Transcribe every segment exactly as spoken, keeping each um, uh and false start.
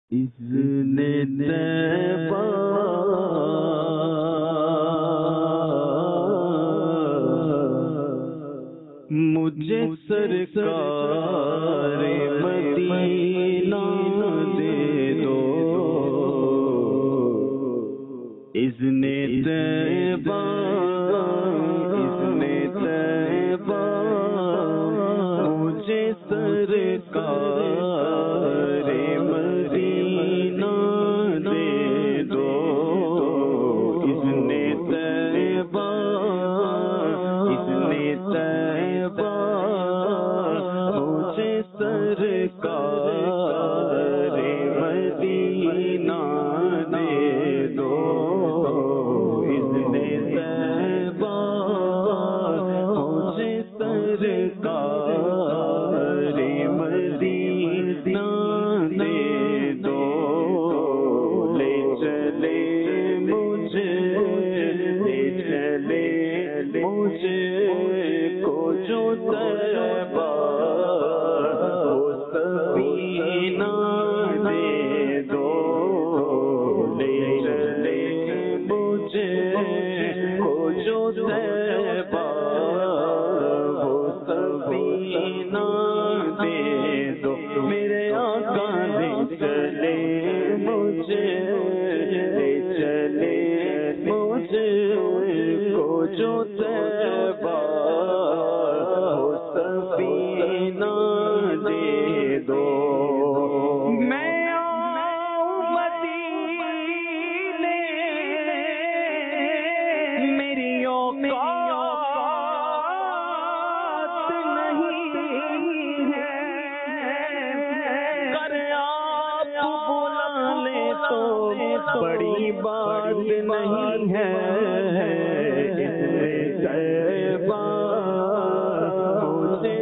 اذن طیبہ مجھے سرکار مدینہ دے دو، اذن طیبہ اذن طیبہ مجھے سرکار مدینہ دے دو، اذن طیبہ اذن طیبہ مجھے سرکار مدینہ دے دو، اذن طیبہ مجھے سرکار مدینہ دے دو، لے چلے مجھے لے چلے مجھے کو جو طیبہ وہ سفینہ دے دو، لے چلے مجھے کو جو طیبہ وہ سفینہ دے دو، میرے آقا لے چلے مجھے لے چلے مجھے کو جو طیبہ وہ سفینہ دے دو، میں آؤں مدینے میری اوقات نہیں ہے، کر آپ بلا لے تو بڑی بات نہیں ہے، طیبہ مجھے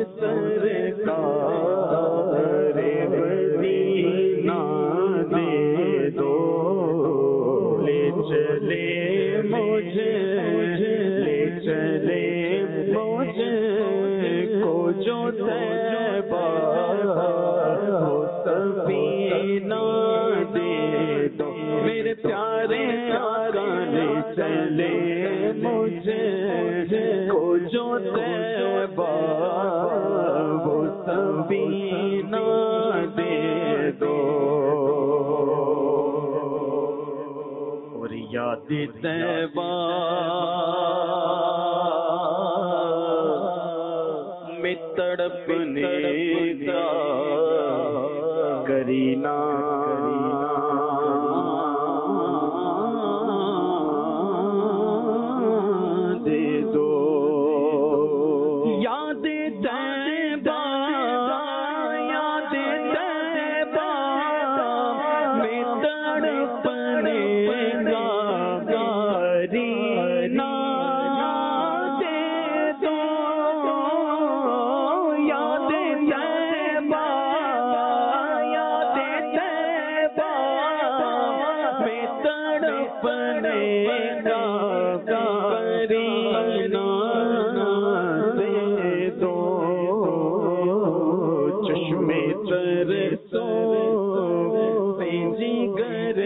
سرکار مدینہ دے دو، لے چلے مجھے لے چلے مجھے کو جو طیبہ وہ سفینہ دے دو، میرے پیارے آقا لے چلے مجھے کو جو طیبہ وہ سفینہ دے دو، اور یاد طیبہ میں تڑپنے کا کرینہ دے دو، یاد طیبہ یاد طیبہ میں تڑپنے کا کرینہ دے دو، یاد طیبہ یاد طیبہ میں تڑپنے کا کرینہ دے دو، چشمے ترسوں سے جگر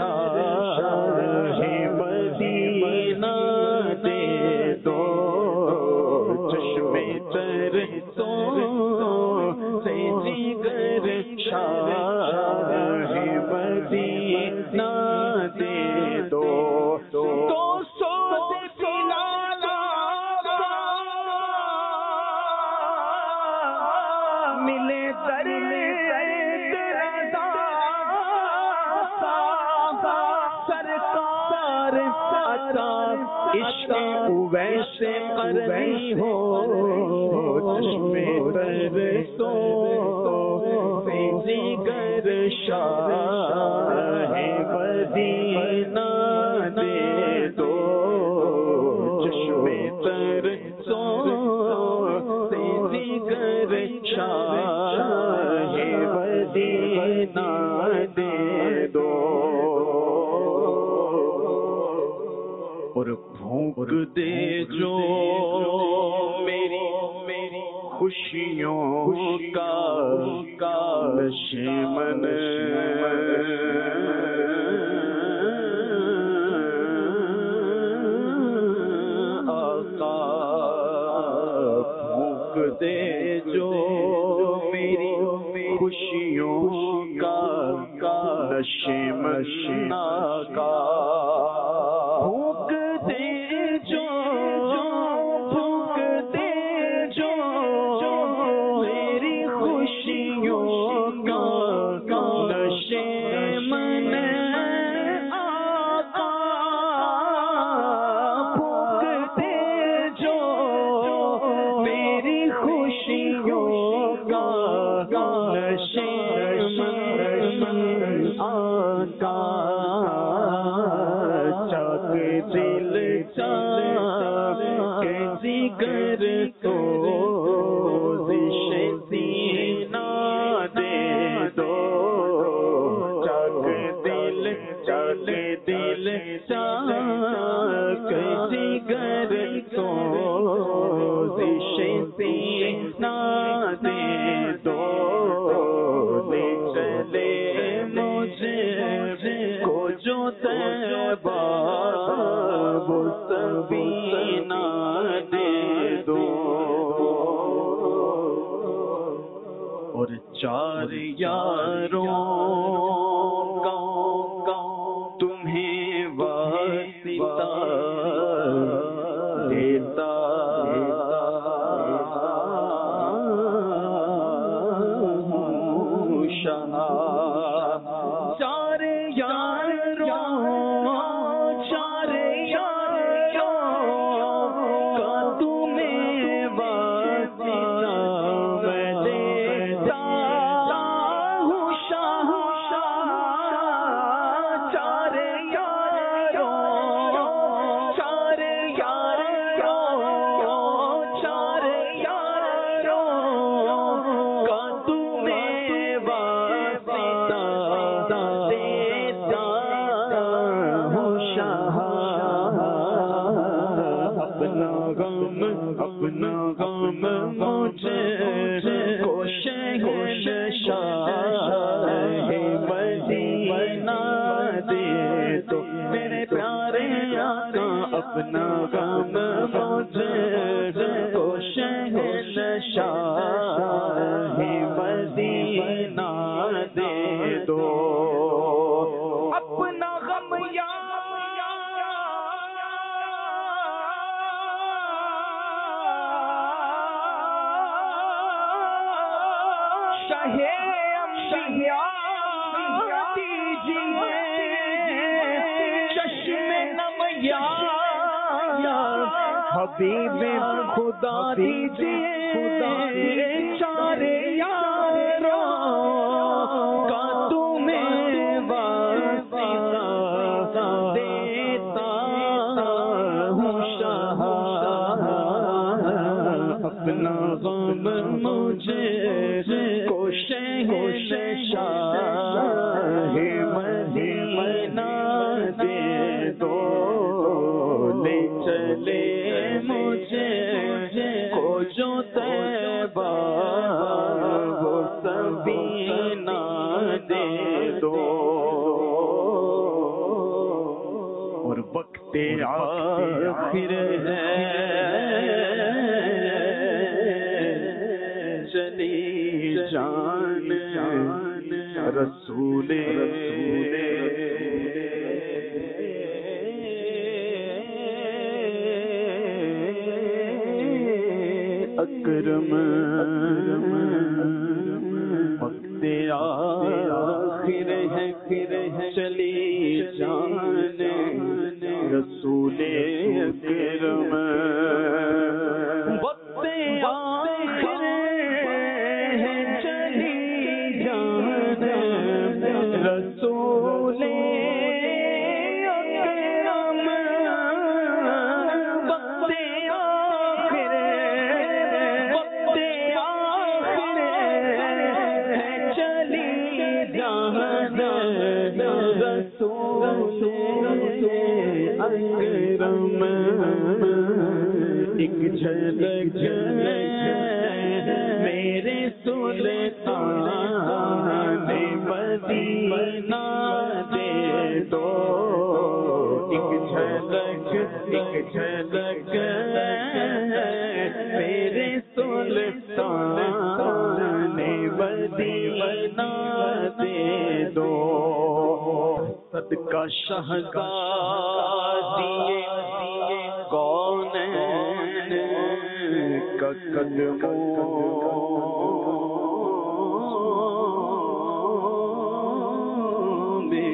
شاہ مدینہ دے دو، چشمے ترسوں سے جگر شاہ مدینہ دے دو، تو سو ملے در سرکار عطا عشق ویسے قربی ہو، چشمے ترسوں سے جگر شاہ مدینہ دے دو، چشمے ترسوں سے جگر شاہ مدینہ دے دو، اور بھونک دے جو میری میری خوشیوں کا دشمن دشمنا کا بھوک دے جو بھوک دے جو میری خوشیوں کا دشمن آقا بھوک دے جو میری خوشیوں کا آقا چاک دل چاک جگر تو سینہ دے دو چاک دل چاک دل چاک جگر تو سینہ دے دو چلے مجھے کو جو طیبہ وہ سبینہ دے دو اور چار یاروں کا تمہیں واسطہ دیتا چار یاروں چار یاروں کا تمہیں واسطہ میں دیتا ہوں شاہ چار یاروں چار یاروں چار یاروں کا تمہیں واسطہ دیتا ہوں شاہ اپنا غم اپنا غم مجھے کو شہنشاہ مدینہ دے دو میرے پیارے آقا اپنا غم مجھے کو شہنشاہ مدینہ دے دو اپنا غم یا شاہ انبیاء دیجیے چشم نم یا حبیب خدا دیجیے چار یاروں کا تمہیں واسطہ دیتا ہوں شاہ اپنا غم مجھے کو شہنشاہ مدینہ دے دو لے چلے مجھے کو جو طیبہ وہ سبینہ دے دو اور وقت آخر ہے چلی جان رسول اکرم وقت آخر ہے پھر ہے چلی جان رسول اکرم وقت آخر ہے چلی جان رسول اکرم وقت آخر وقت آخر ہے چلی جان رسول اکرم ایک جھلک میرے سلطان مدینہ دے دو ایک جھلک ایک جھلک میرے سلطان مدینہ دے دو قد کا شہزادی کونین کا قدموں میں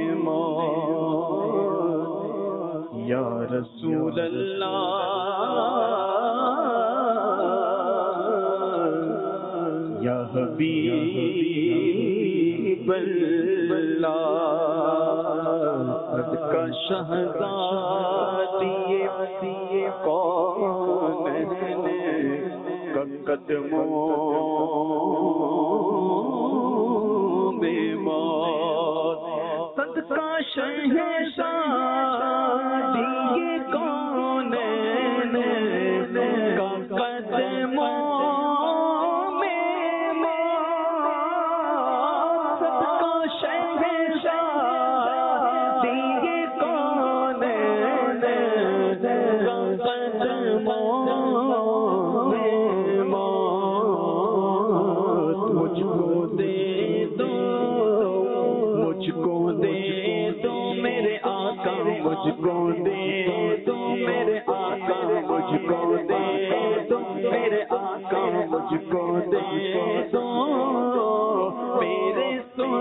موت یا رسول اللہ یا حبیب اللہ قد کا شہزادی کونین کا قدموں میں موت قد کا شہزادی کونین کا قدموں مجھ کو دے دو مجھ کو دے دو میرے آقا مجھ کو دے دو میرے آقا مجھ کو دے دو میرے آقا مجھ کو دے دو میرے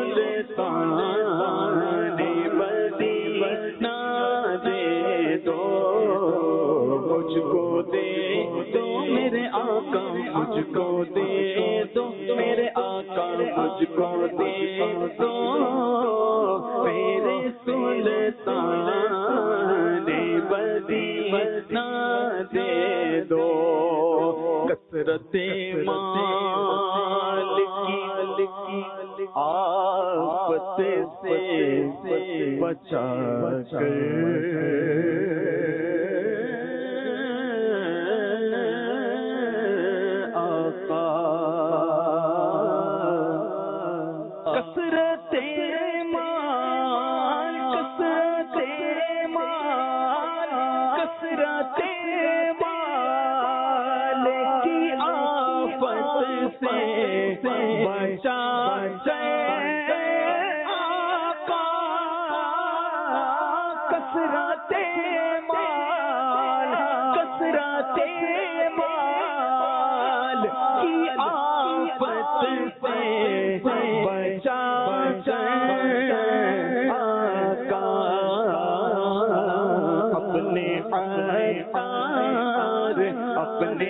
سلطان مدینہ دے دو مجھ کو دے دو میرے آقا مجھ کو دے دو میرے آقا مجھ کو دے دو میرے سلطان مدینہ دے دو کثرت مال کی آفت سے بچا کر کثرت مال کثرت مال کثرت مال کی آفت سے بچا آقا کثرت مال کثرت مال کی آفت سے بچا آقا اپنے عطار اپنے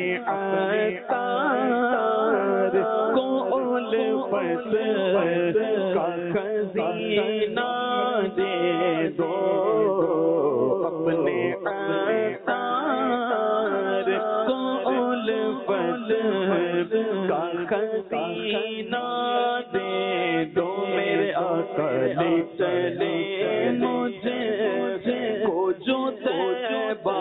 عطار کو الفت کا خزینہ دے دو اپنے عطار کو الفت کا خزینہ دے دو میرے آقا لے چلے مجھے کو جو طیبہ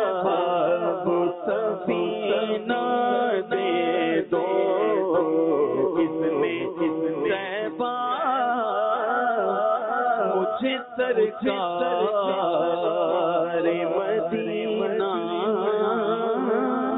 سفینہ دے دو اس میں طیبہ مجھے سرکار مدینہ